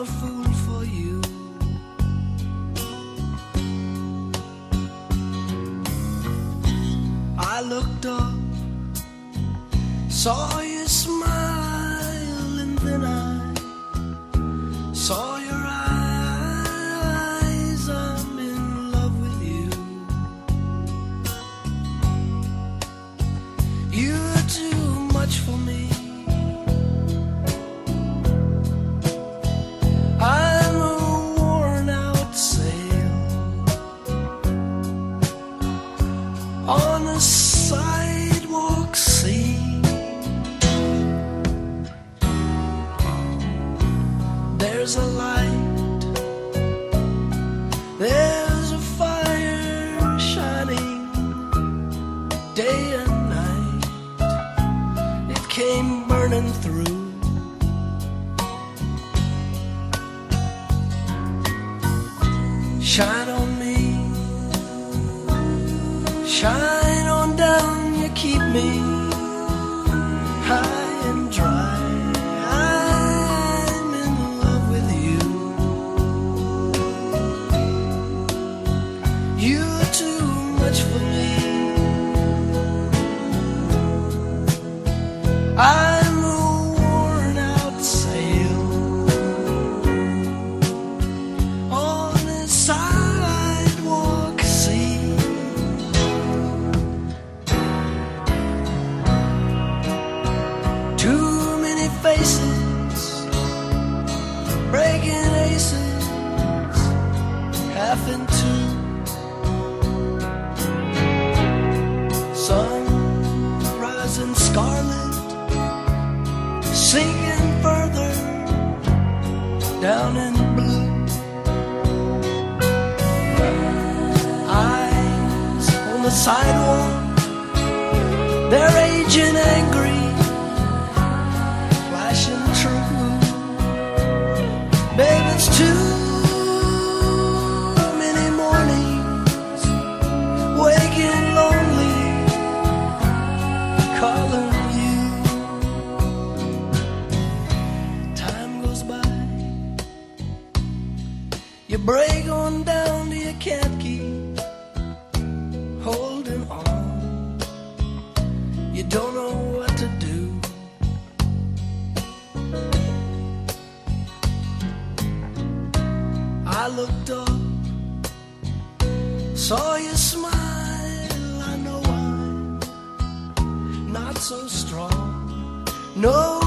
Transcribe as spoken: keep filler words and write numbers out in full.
a fool for you. I looked up, saw you smile, and then I saw your eyes. I'm in love with you. You're too much for me. I'm a worn out sail on a sidewalk sea. There's a light, there's a fire shining day and night. It came burning through. Shine on me, shine on down, you keep me high and dry. I'm in love with you. You're too much for me. I'm a worn out sail on a sidewalk sea. Too many faces, breaking aces, half in two. Sun rising scarlet, sinking further down in blue. Eyes on the sidewalk, they're aging angry, flashing true. Babe, it's too many mornings waking lonely, calling you. Time goes by, you break on down to you can't keep holding on. You don't know what to do. I looked up, saw you smile. I know I'm not so strong. No.